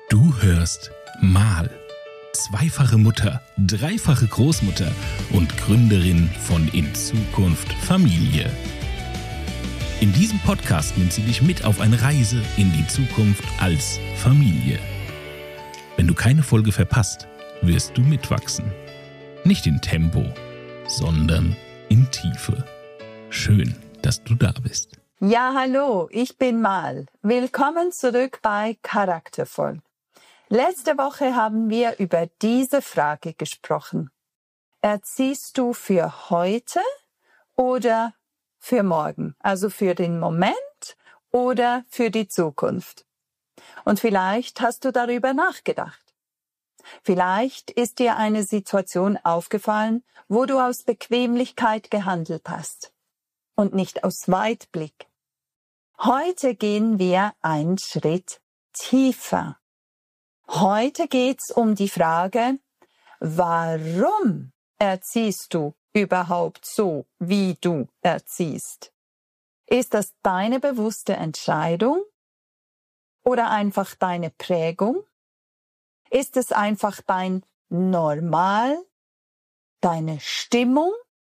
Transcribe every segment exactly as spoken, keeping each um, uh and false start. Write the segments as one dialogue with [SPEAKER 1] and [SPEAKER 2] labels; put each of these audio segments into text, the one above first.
[SPEAKER 1] Du hörst Mal. Zweifache Mutter, dreifache Großmutter und Gründerin von In Zukunft Familie. In diesem Podcast nimmt sie dich mit auf eine Reise in die Zukunft als Familie. Wenn du keine Folge verpasst, wirst du mitwachsen. Nicht in Tempo, sondern in Tiefe. Schön, dass du da bist.
[SPEAKER 2] Ja, hallo, ich bin Mal. Willkommen zurück bei Charaktervoll. Letzte Woche haben wir über diese Frage gesprochen. Erziehst du für heute oder für morgen? Also für den Moment oder für die Zukunft? Und vielleicht hast du darüber nachgedacht. Vielleicht ist dir eine Situation aufgefallen, wo du aus Bequemlichkeit gehandelt hast und nicht aus Weitblick. Heute gehen wir einen Schritt tiefer. Heute geht's um die Frage, warum erziehst du überhaupt so, wie du erziehst? Ist das deine bewusste Entscheidung oder einfach deine Prägung? Ist es einfach dein Normal, deine Stimmung?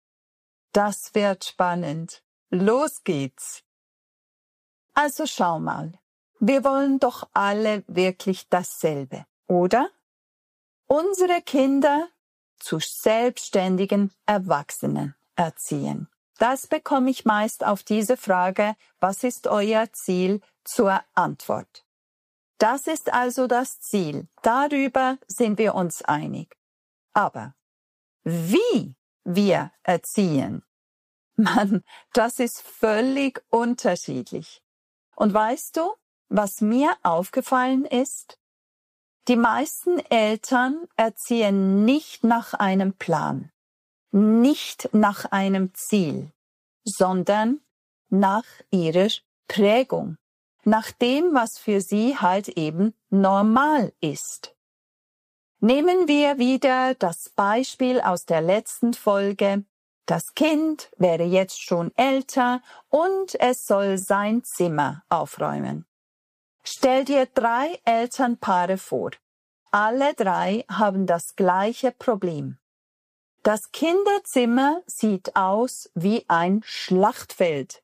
[SPEAKER 2] Das wird spannend. Los geht's. Also schau mal. Wir wollen doch alle wirklich dasselbe, oder? Unsere Kinder zu selbstständigen Erwachsenen erziehen. Das bekomme ich meist auf diese Frage, was ist euer Ziel, zur Antwort. Das ist also das Ziel. Darüber sind wir uns einig. Aber wie wir erziehen, Mann, das ist völlig unterschiedlich. Und weißt du, was mir aufgefallen ist? Die meisten Eltern erziehen nicht nach einem Plan, nicht nach einem Ziel, sondern nach ihrer Prägung, nach dem, was für sie halt eben normal ist. Nehmen wir wieder das Beispiel aus der letzten Folge. Das Kind wäre jetzt schon älter und es soll sein Zimmer aufräumen. Stell dir drei Elternpaare vor. Alle drei haben das gleiche Problem. Das Kinderzimmer sieht aus wie ein Schlachtfeld.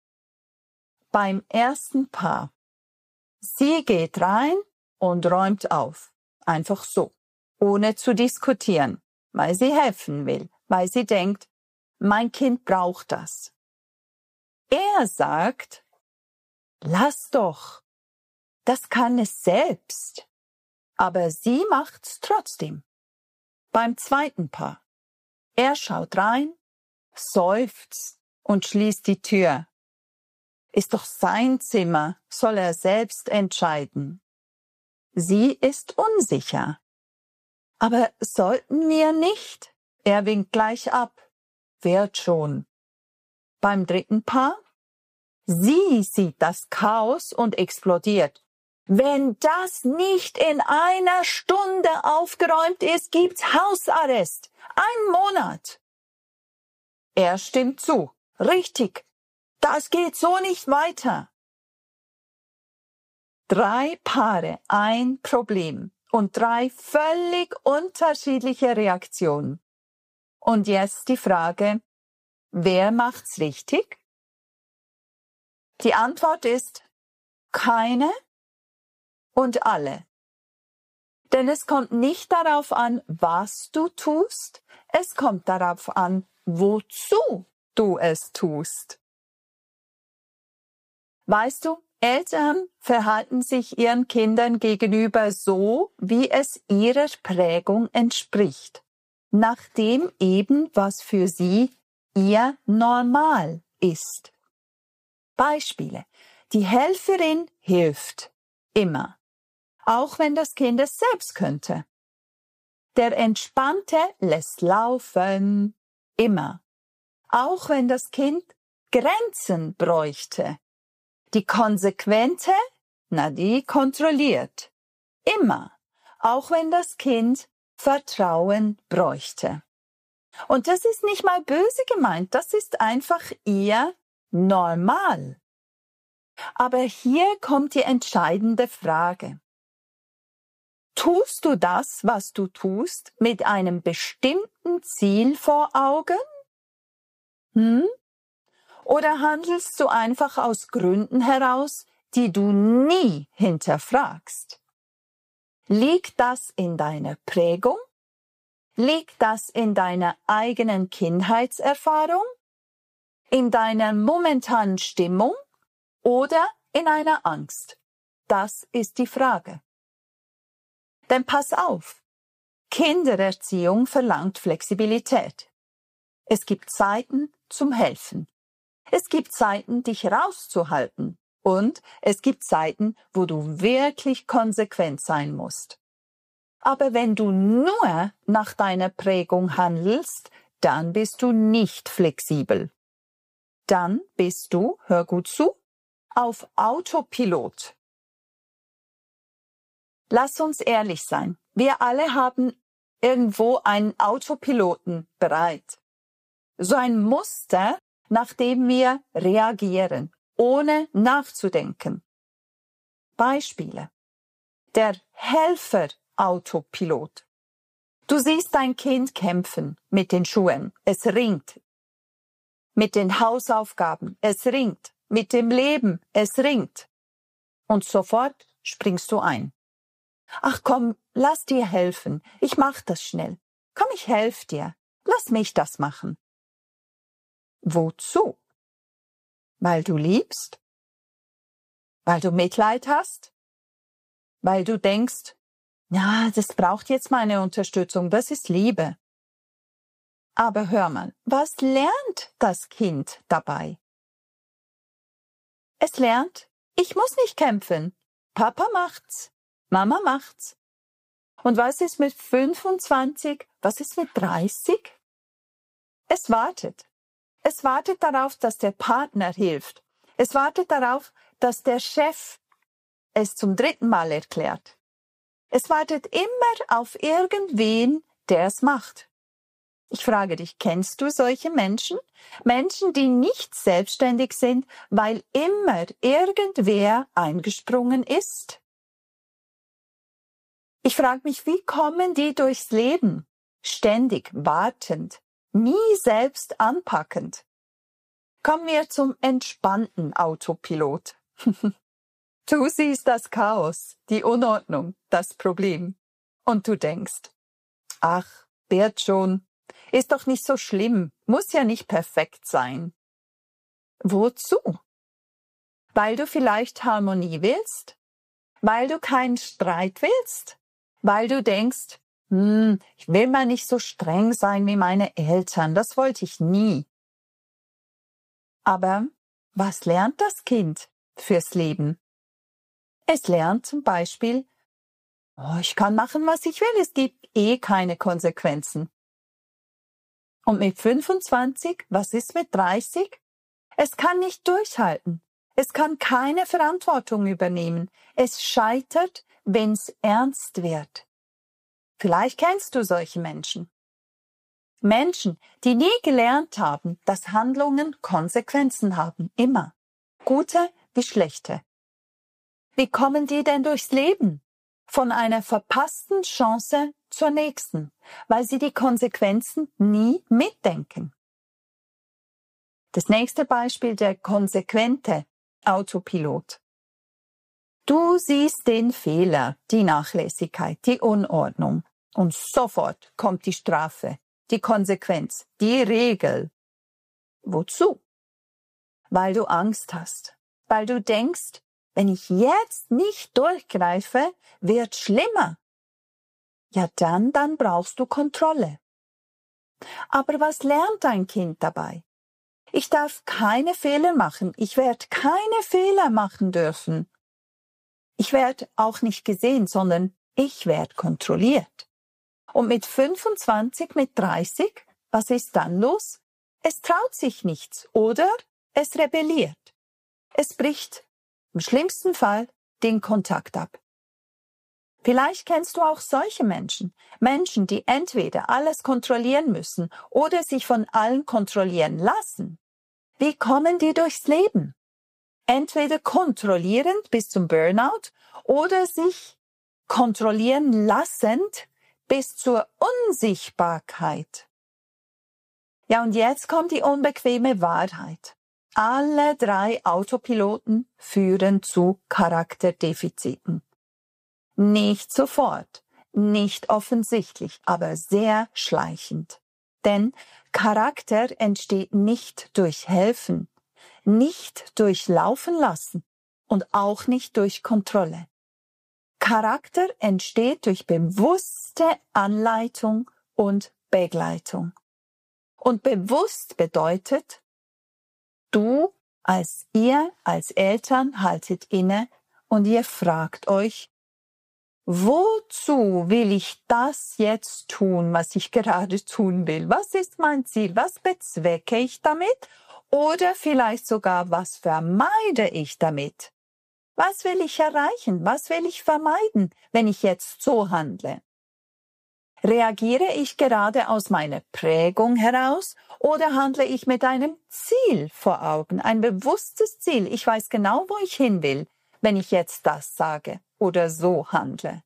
[SPEAKER 2] Beim ersten Paar. Sie geht rein und räumt auf. Einfach so. Ohne zu diskutieren. Weil sie helfen will. Weil sie denkt, mein Kind braucht das. Er sagt, lass doch. Das kann es selbst. Aber sie macht's trotzdem. Beim zweiten Paar. Er schaut rein, seufzt und schließt die Tür. Ist doch sein Zimmer, soll er selbst entscheiden. Sie ist unsicher. Aber sollten wir nicht? Er winkt gleich ab. Wird schon. Beim dritten Paar? Sie sieht das Chaos und explodiert. Wenn das nicht in einer Stunde aufgeräumt ist, gibt's Hausarrest. Ein Monat. Er stimmt zu. Richtig. Das geht so nicht weiter. Drei Paare, ein Problem und drei völlig unterschiedliche Reaktionen. Und jetzt die Frage, wer macht's richtig? Die Antwort ist keine und alle. Denn es kommt nicht darauf an, was du tust, es kommt darauf an, wozu du es tust. Weißt du, Eltern verhalten sich ihren Kindern gegenüber so, wie es ihrer Prägung entspricht, nach dem eben, was für sie ihr Normal ist. Beispiele. Die Helferin hilft immer. Auch wenn das Kind es selbst könnte. Der Entspannte lässt laufen, immer. Auch wenn das Kind Grenzen bräuchte. Die Konsequente, na die kontrolliert. Immer. Auch wenn das Kind Vertrauen bräuchte. Und das ist nicht mal böse gemeint, das ist einfach ihr Normal. Aber hier kommt die entscheidende Frage. Tust du das, was du tust, mit einem bestimmten Ziel vor Augen? Hm? Oder handelst du einfach aus Gründen heraus, die du nie hinterfragst? Liegt das in deiner Prägung? Liegt das in deiner eigenen Kindheitserfahrung? In deiner momentanen Stimmung? Oder in einer Angst? Das ist die Frage. Denn pass auf, Kindererziehung verlangt Flexibilität. Es gibt Zeiten zum Helfen. Es gibt Zeiten, dich rauszuhalten. Und es gibt Zeiten, wo du wirklich konsequent sein musst. Aber wenn du nur nach deiner Prägung handelst, dann bist du nicht flexibel. Dann bist du, hör gut zu, auf Autopilot. Lass uns ehrlich sein. Wir alle haben irgendwo einen Autopiloten bereit. So ein Muster, nach dem wir reagieren, ohne nachzudenken. Beispiele. Der Helfer-Autopilot. Du siehst dein Kind kämpfen mit den Schuhen. Es ringt. Mit den Hausaufgaben. Es ringt. Mit dem Leben. Es ringt. Und sofort springst du ein. Ach komm, lass dir helfen. Ich mach das schnell. Komm, ich helf dir. Lass mich das machen. Wozu? Weil du liebst? Weil du Mitleid hast? Weil du denkst, ja, das braucht jetzt meine Unterstützung, das ist Liebe. Aber hör mal, was lernt das Kind dabei? Es lernt, ich muss nicht kämpfen. Papa macht's. Mama macht's. Und was ist mit fünfundzwanzig? Was ist mit dreißig? Es wartet. Es wartet darauf, dass der Partner hilft. Es wartet darauf, dass der Chef es zum dritten Mal erklärt. Es wartet immer auf irgendwen, der es macht. Ich frage dich, kennst du solche Menschen? Menschen, die nicht selbstständig sind, weil immer irgendwer eingesprungen ist? Ich frage mich, wie kommen die durchs Leben? Ständig wartend, nie selbst anpackend. Kommen wir zum entspannten Autopilot. Du siehst das Chaos, die Unordnung, das Problem. Und du denkst, ach, wird schon, ist doch nicht so schlimm, muss ja nicht perfekt sein. Wozu? Weil du vielleicht Harmonie willst? Weil du keinen Streit willst? Weil du denkst, hm, ich will mal nicht so streng sein wie meine Eltern, das wollte ich nie. Aber was lernt das Kind fürs Leben? Es lernt zum Beispiel, oh, ich kann machen, was ich will, es gibt eh keine Konsequenzen. Und mit fünfundzwanzig, was ist mit dreißig? Es kann nicht durchhalten. Es kann keine Verantwortung übernehmen. Es scheitert, wenn's ernst wird. Vielleicht kennst du solche Menschen. Menschen, die nie gelernt haben, dass Handlungen Konsequenzen haben, immer. Gute wie schlechte. Wie kommen die denn durchs Leben? Von einer verpassten Chance zur nächsten, weil sie die Konsequenzen nie mitdenken. Das nächste Beispiel, der konsequente Autopilot. Du siehst den Fehler, die Nachlässigkeit, die Unordnung und sofort kommt die Strafe, die Konsequenz, die Regel. Wozu? Weil du Angst hast, weil du denkst, wenn ich jetzt nicht durchgreife, wird schlimmer. Ja, dann, dann brauchst du Kontrolle. Aber was lernt dein Kind dabei? Ich darf keine Fehler machen. Ich werde keine Fehler machen dürfen. Ich werde auch nicht gesehen, sondern ich werde kontrolliert. Und mit fünfundzwanzig, mit dreißig, was ist dann los? Es traut sich nichts oder es rebelliert. Es bricht im schlimmsten Fall den Kontakt ab. Vielleicht kennst du auch solche Menschen. Menschen, die entweder alles kontrollieren müssen oder sich von allen kontrollieren lassen. Wie kommen die durchs Leben? Entweder kontrollierend bis zum Burnout oder sich kontrollieren lassend bis zur Unsichtbarkeit. Ja, und jetzt kommt die unbequeme Wahrheit. Alle drei Autopiloten führen zu Charakterdefiziten. Nicht sofort, nicht offensichtlich, aber sehr schleichend. Denn Charakter entsteht nicht durch Helfen, nicht durch Laufen lassen und auch nicht durch Kontrolle. Charakter entsteht durch bewusste Anleitung und Begleitung. Und bewusst bedeutet, du als ihr als Eltern haltet inne und ihr fragt euch, wozu will ich das jetzt tun, was ich gerade tun will? Was ist mein Ziel? Was bezwecke ich damit? Oder vielleicht sogar, was vermeide ich damit? Was will ich erreichen? Was will ich vermeiden, wenn ich jetzt so handle? Reagiere ich gerade aus meiner Prägung heraus oder handle ich mit einem Ziel vor Augen, ein bewusstes Ziel? Ich weiß genau, wo ich hin will, wenn ich jetzt das sage oder so handle.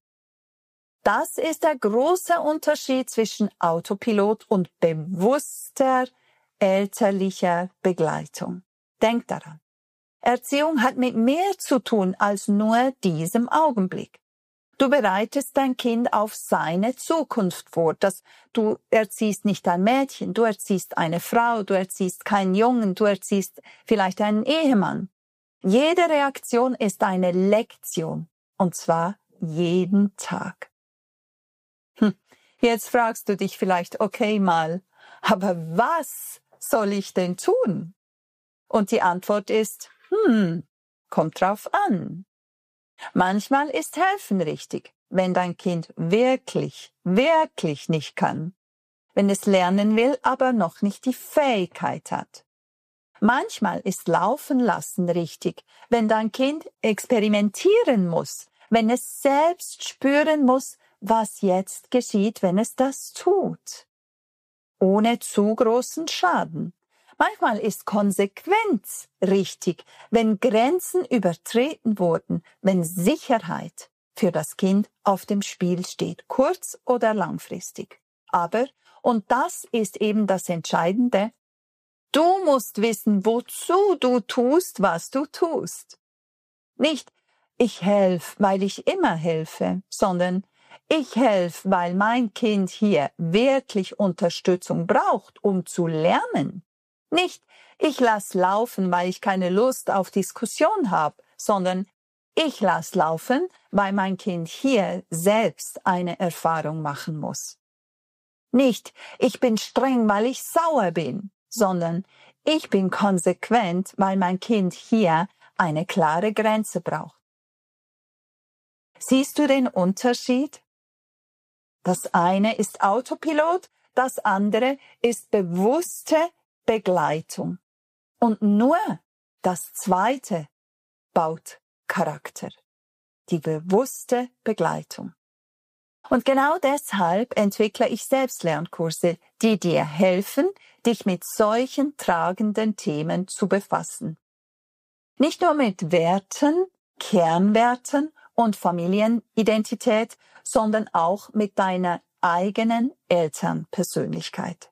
[SPEAKER 2] Das ist der große Unterschied zwischen Autopilot und bewusster elterlicher Begleitung. Denk daran. Erziehung hat mit mehr zu tun als nur diesem Augenblick. Du bereitest dein Kind auf seine Zukunft vor. Das, du erziehst nicht ein Mädchen, du erziehst eine Frau, du erziehst keinen Jungen, du erziehst vielleicht einen Ehemann. Jede Reaktion ist eine Lektion, und zwar jeden Tag. Hm. Jetzt fragst du dich vielleicht, okay mal, aber was soll ich denn tun? Und die Antwort ist, hm, kommt drauf an. Manchmal ist Helfen richtig, wenn dein Kind wirklich, wirklich nicht kann, wenn es lernen will, aber noch nicht die Fähigkeit hat. Manchmal ist Laufen lassen richtig, wenn dein Kind experimentieren muss, wenn es selbst spüren muss, was jetzt geschieht, wenn es das tut, ohne zu großen Schaden. Manchmal ist Konsequenz richtig, wenn Grenzen übertreten wurden, wenn Sicherheit für das Kind auf dem Spiel steht, kurz- oder langfristig. Aber, und das ist eben das Entscheidende, du musst wissen, wozu du tust, was du tust. Nicht, ich helfe, weil ich immer helfe, sondern ich helfe, weil mein Kind hier wirklich Unterstützung braucht, um zu lernen. Nicht, ich lass laufen, weil ich keine Lust auf Diskussion habe, sondern ich lass laufen, weil mein Kind hier selbst eine Erfahrung machen muss. Nicht, ich bin streng, weil ich sauer bin, sondern ich bin konsequent, weil mein Kind hier eine klare Grenze braucht. Siehst du den Unterschied? Das eine ist Autopilot, das andere ist bewusste Begleitung. Und nur das Zweite baut Charakter, die bewusste Begleitung. Und genau deshalb entwickle ich Selbstlernkurse, die dir helfen, dich mit solchen tragenden Themen zu befassen. Nicht nur mit Werten, Kernwerten und Familienidentität, sondern auch mit deiner eigenen Elternpersönlichkeit.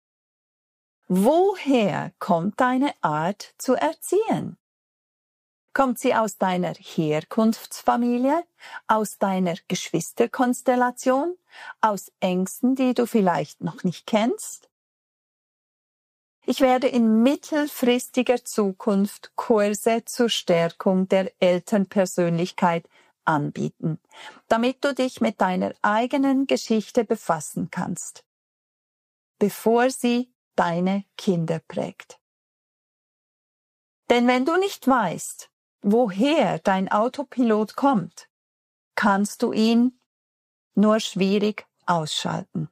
[SPEAKER 2] Woher kommt deine Art zu erziehen? Kommt sie aus deiner Herkunftsfamilie, aus deiner Geschwisterkonstellation, aus Ängsten, die du vielleicht noch nicht kennst? Ich werde in mittelfristiger Zukunft Kurse zur Stärkung der Elternpersönlichkeit anbieten, damit du dich mit deiner eigenen Geschichte befassen kannst, bevor sie deine Kinder prägt. Denn wenn du nicht weißt, woher dein Autopilot kommt, kannst du ihn nur schwierig ausschalten.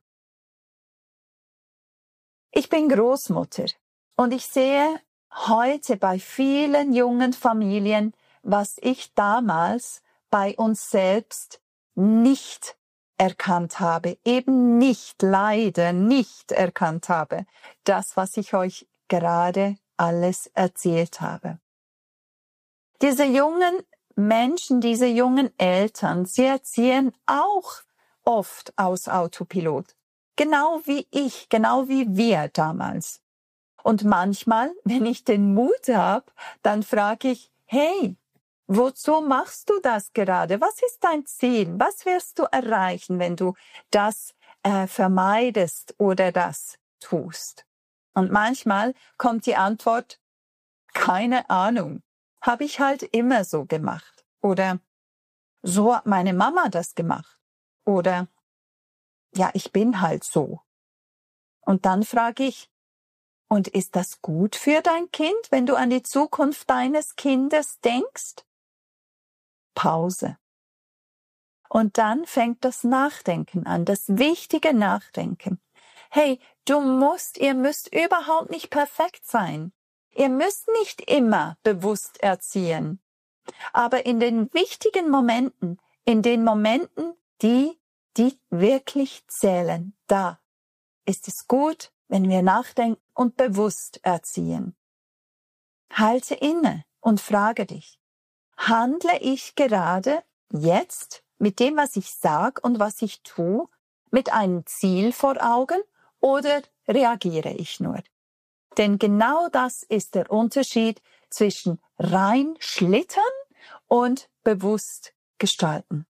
[SPEAKER 2] Ich bin Großmutter und ich sehe heute bei vielen jungen Familien, was ich damals bei uns selbst nicht erkannt habe, eben nicht, leider nicht erkannt habe, das, was ich euch gerade alles erzählt habe. Diese jungen Menschen, diese jungen Eltern, sie erziehen auch oft aus Autopilot. Genau wie ich, genau wie wir damals. Und manchmal, wenn ich den Mut habe, dann frage ich, hey, wozu machst du das gerade? Was ist dein Ziel? Was wirst du erreichen, wenn du das äh, vermeidest oder das tust? Und manchmal kommt die Antwort, keine Ahnung, habe ich halt immer so gemacht. Oder so hat meine Mama das gemacht. Oder ja, ich bin halt so. Und dann frage ich, und ist das gut für dein Kind, wenn du an die Zukunft deines Kindes denkst? Pause. Und dann fängt das Nachdenken an, das wichtige Nachdenken. Hey, du musst, ihr müsst überhaupt nicht perfekt sein. Ihr müsst nicht immer bewusst erziehen. Aber in den wichtigen Momenten, in den Momenten, die, die wirklich zählen, da ist es gut, wenn wir nachdenken und bewusst erziehen. Halte inne und frage dich, handle ich gerade jetzt mit dem, was ich sage und was ich tue, mit einem Ziel vor Augen oder reagiere ich nur? Denn genau das ist der Unterschied zwischen rein schlittern und bewusst gestalten.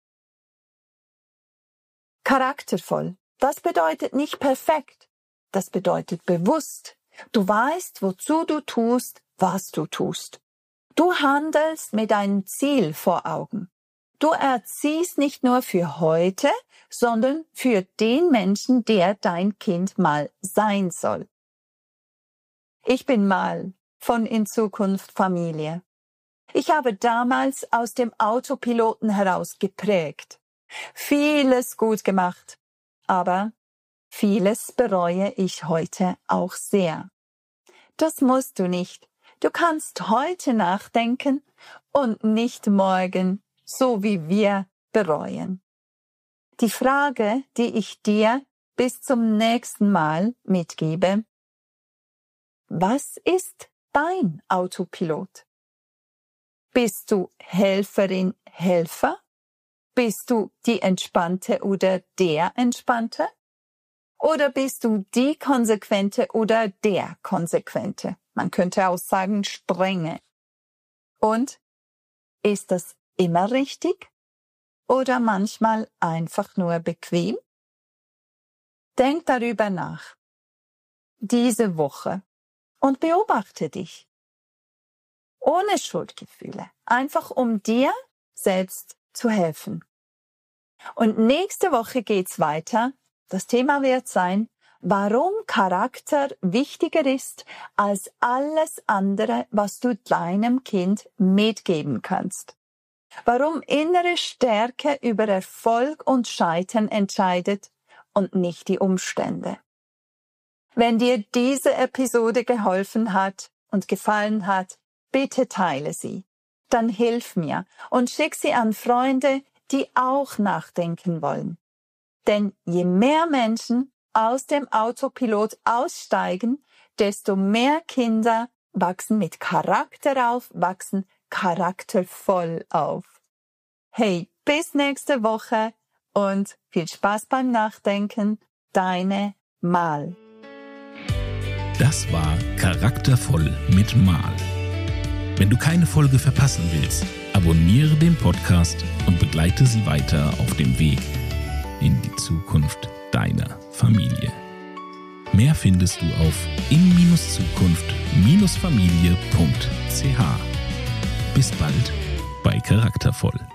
[SPEAKER 2] Charaktervoll, das bedeutet nicht perfekt. Das bedeutet bewusst. Du weißt, wozu du tust, was du tust. Du handelst mit einem Ziel vor Augen. Du erziehst nicht nur für heute, sondern für den Menschen, der dein Kind mal sein soll. Ich bin Mal von In Zukunft Familie. Ich habe damals aus dem Autopiloten heraus geprägt. Vieles gut gemacht, aber vieles bereue ich heute auch sehr. Das musst du nicht. Du kannst heute nachdenken und nicht morgen, so wie wir bereuen. Die Frage, die ich dir bis zum nächsten Mal mitgebe: Was ist dein Autopilot? Bist du Helferin, Helfer? Bist du die Entspannte oder der Entspannte? Oder bist du die Konsequente oder der Konsequente? Man könnte auch sagen, strenge. Und ist das immer richtig oder manchmal einfach nur bequem? Denk darüber nach, diese Woche, und beobachte dich. Ohne Schuldgefühle, einfach um dir selbst zu helfen. Und nächste Woche geht's weiter. Das Thema wird sein, warum Charakter wichtiger ist als alles andere, was du deinem Kind mitgeben kannst. Warum innere Stärke über Erfolg und Scheitern entscheidet und nicht die Umstände. Wenn dir diese Episode geholfen hat und gefallen hat, bitte teile sie. Dann hilf mir und schick sie an Freunde, die auch nachdenken wollen. Denn je mehr Menschen aus dem Autopilot aussteigen, desto mehr Kinder wachsen mit Charakter auf, wachsen charaktervoll auf. Hey, bis nächste Woche und viel Spaß beim Nachdenken. Deine Mal.
[SPEAKER 1] Das war Charaktervoll mit Mal. Wenn du keine Folge verpassen willst, abonniere den Podcast und begleite sie weiter auf dem Weg in die Zukunft deiner Familie. Mehr findest du auf in Zukunft Familie punkt c h. Bis bald bei Charaktervoll.